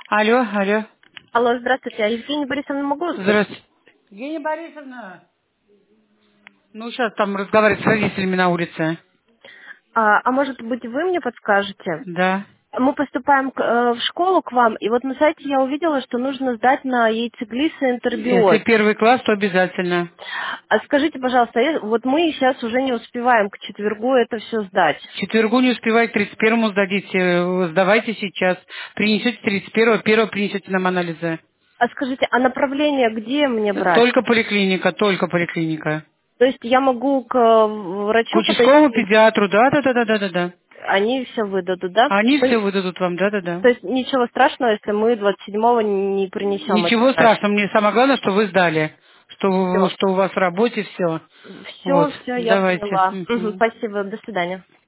Алло, алло. Алло, здравствуйте. А Евгения Борисовна могу услышать? Здравствуйте. Евгения Борисовна. Ну, сейчас там разговаривать с родителями на улице. А может быть, вы мне подскажете? Да. Мы поступаем в школу к вам, и вот на сайте я увидела, что нужно сдать на яйцеглисы Если интербиот. первый класс, то обязательно. А скажите, пожалуйста, вот мы сейчас уже не успеваем к четвергу это все сдать. В четвергу не успевайте, 31-му сдадите. Сдавайте сейчас. Принесете 31-го, первого принесете нам анализы. А скажите, а направление где мне брать? Только поликлиника, только поликлиника. То есть я могу к К врачу участковому подойти, педиатру, да. они все выдадут, да? Они То все есть, выдадут вам, да. то есть ничего страшного, если мы 27-го не принесем эти Ничего сдачи. страшного, мне самое главное, что вы сдали. Все. Что у вас в работе все. Вот, Все, я давайте. поняла. Мгм. Спасибо, до свидания.